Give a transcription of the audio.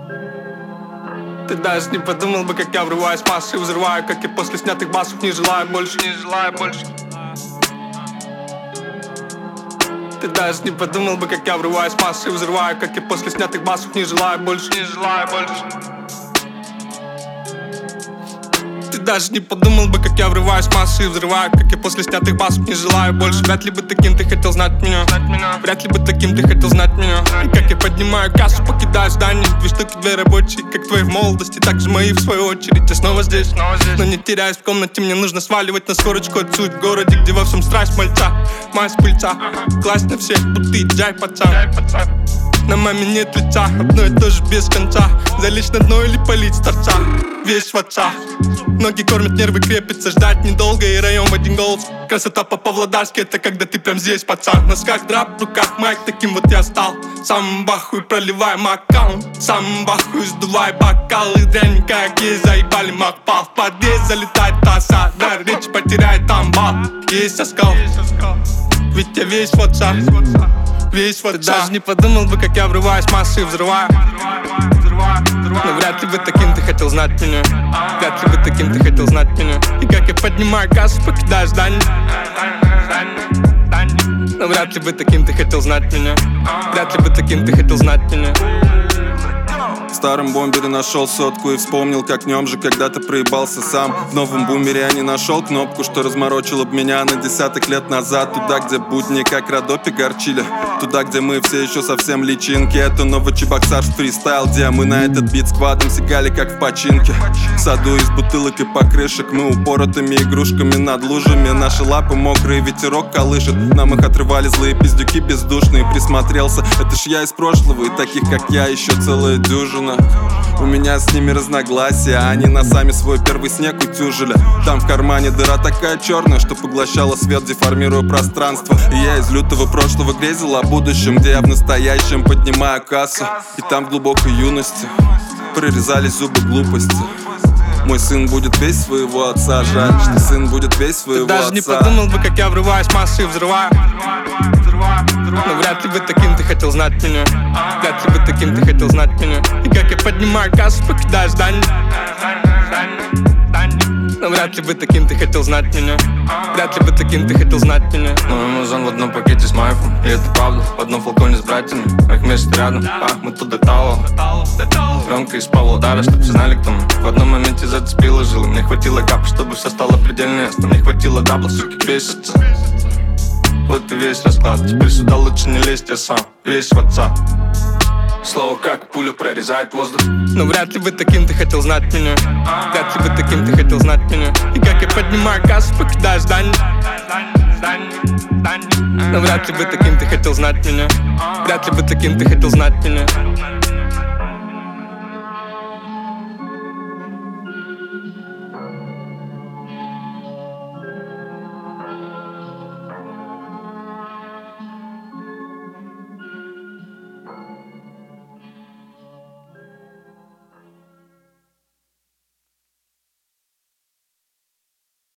Ты даже не подумал бы, как я врываюсь в массы и взрываю, как я после снятых басов не желаю больше. Ты даже не подумал бы, как я врываюсь в массы и взрываю, как я после снятых басов не желаю больше. Ты даже не подумал бы, как я врываюсь в массы и взрываю, как я после снятых басов не желаю больше. Вряд ли бы таким ты хотел знать меня. Вряд ли бы таким ты хотел знать меня. И как я поднимаю кассу, покидаю здание. 2 штуки, 2 рабочие, как твои в молодости, так же мои в свою очередь. Я снова здесь, но не теряюсь в комнате. Мне нужно сваливать на скорочку отсюда. В городе, где во всем страсть мальца, мазь пыльца. Класть на всех, будто и джай пацан. На маме нет лица, одно и то же без конца. Залечь на дно или полить с торца. Весь в отца. Ноги кормят, нервы крепятся. Ждать недолго и район в один голос. Красота по-павлодарски, это когда ты прям здесь, пацан. В носках драп, в руках майк, таким вот я стал. Сам бахуй, проливаем аккаунт. Сам бахуй, сдувай бокалы. Дрянь, как есть, заебали макпал. В подъезд залетает таса, да, речь потеряет амбал. Есть оскал, ведь я весь в отца. Весь вот. Ты даже не подумал бы, как я врываюсь в массы и взрываю. Но вряд ли бы таким ты хотел знать меня. Вряд ли бы таким ты хотел знать меня. И как я поднимаю кассу, покидаю здание. Но вряд ли бы таким ты хотел знать меня. Вряд ли бы таким ты хотел знать меня. В старом бомбере нашел сотку и вспомнил, как в нем же когда-то проебался сам. В новом бумере я не нашел кнопку, что разморочила б меня на десяток лет назад. Туда, где будни как Родопи горчили. Туда, где мы все еще совсем личинки. Это новочебоксарский фристайл, где мы на этот бит сквадом сигали как в починке. В саду из бутылок и покрышек мы упоротыми игрушками над лужами. Наши лапы мокрые, ветерок колышет. Нам их отрывали злые пиздюки бездушные. Присмотрелся, это ж я из прошлого. И таких, как я, еще целая дюжина. У меня с ними разногласия, они носами свой первый снег утюжили. Там в кармане дыра такая черная, что поглощала свет, деформируя пространство. И я из лютого прошлого грезил о будущем, где я в настоящем поднимаю кассу. И там в глубокой юности прорезались зубы глупости. Мой сын будет весь своего отца. Жаль, что сын будет весь своего отца. Ты даже не подумал бы, как я врываюсь в массы и взрываю. Но вряд ли бы таким ты хотел знать меня. Вряд ли бы таким ты хотел знать меня. И как я поднимаю кассу, покидаю здание. Но вряд ли бы таким ты хотел знать меня. Вряд ли бы таким ты хотел знать меня. Мой Амазон в одном пакете с майфом. И это правда, в одном флаконе с братьями. Их место рядом, мы тут детало. Пленка из Павлодара, чтоб все знали, кто мы. В одном моменте зацепила жилы. Мне хватило капа, чтобы все стало предельно ясно. Мне хватило дабла, суки, бесится. Вот и весь расклад. Теперь сюда лучше не лезть, я сам весь в отца. Слово как пуля прорезает воздух. Но вряд ли бы таким ты хотел знать меня. Вряд ли бы таким ты хотел знать меня. И как я поднимаю кассу, покидаю здание. Но вряд ли бы таким ты хотел знать меня. Вряд ли бы таким ты хотел знать меня.